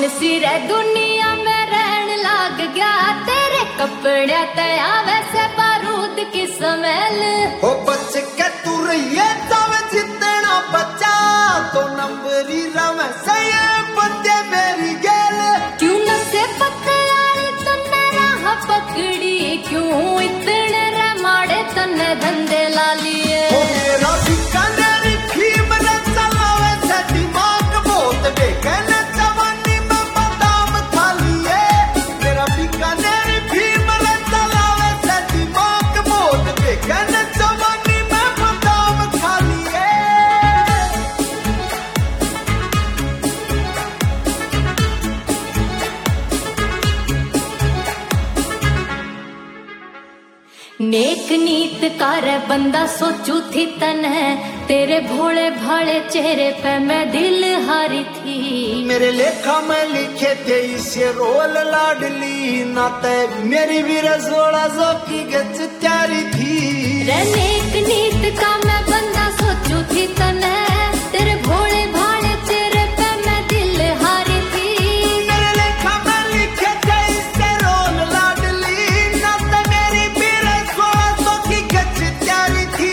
सी रे दुनिया में रहन लाग गया तेरे कपड़े तया वैसे बारूद की स्मेल हो बच के तू रहिए जावे जितना बचा तो नंबरी रवे सही बंदे मेरी गेल क्यों न से पतलारी तन्ने राह पकड़ी क्यों इतने रे माड़े तन्ने धंधे ला लिए हो मेरा बीकानेरी फीम रे चलावे से दिमाग बहुत बेकन जवानी में बादाम खा लिए मेरा बीकानेरी फीम रे चलावे से दिमाग बहुत बेकन जवानी में बादाम खा लिए नेक नीत कार बंदा सोचू थी तने तेरे भोले भाले चेहरे पे मैं दिल हारी थी मेरे लेखा में लिखे थे इसे रोल लाडली नाते मेरी भी रसोड़ा जो की गच त्यारी थी रे नेक नीत का मैं बंदा सोचू थी तने तेरे भोले भाले चेहरे पे मैं दिल हारी थी मेरे लेखा में लिखे थे इसे रोल लाडली नाते मेरी भी रसोड़ा जो की गच त्यारी थी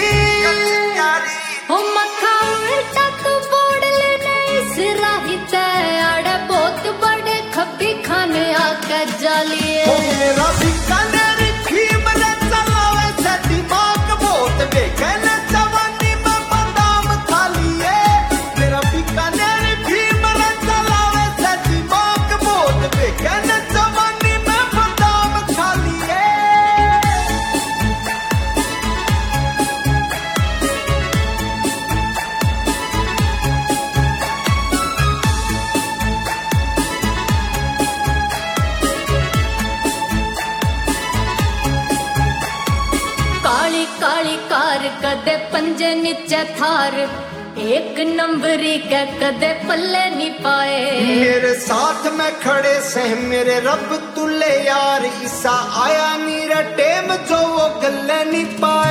हो मखा उल्टा तू बोड़ लेने इस राही तय आड़े बहुत बड़े खब्बी खाने आकर जालिए हो मेरा बीकानेरी फीम रे चलावे से दिमाग बहुत बेकन जवानी में बादाम खा लिए मेरा बीकानेरी फीम रे चलावे से दिमाग बहुत बेकन जवानी में बादाम खा लिए काली काली कार कदे पंजे नीचे थार एक नंबरी के कदे पल्ले नहीं पाए मेरे साथ में खड़े से मेरे रब तुले यार ईसा आया मेरा टेम जो वो गले नहीं पाए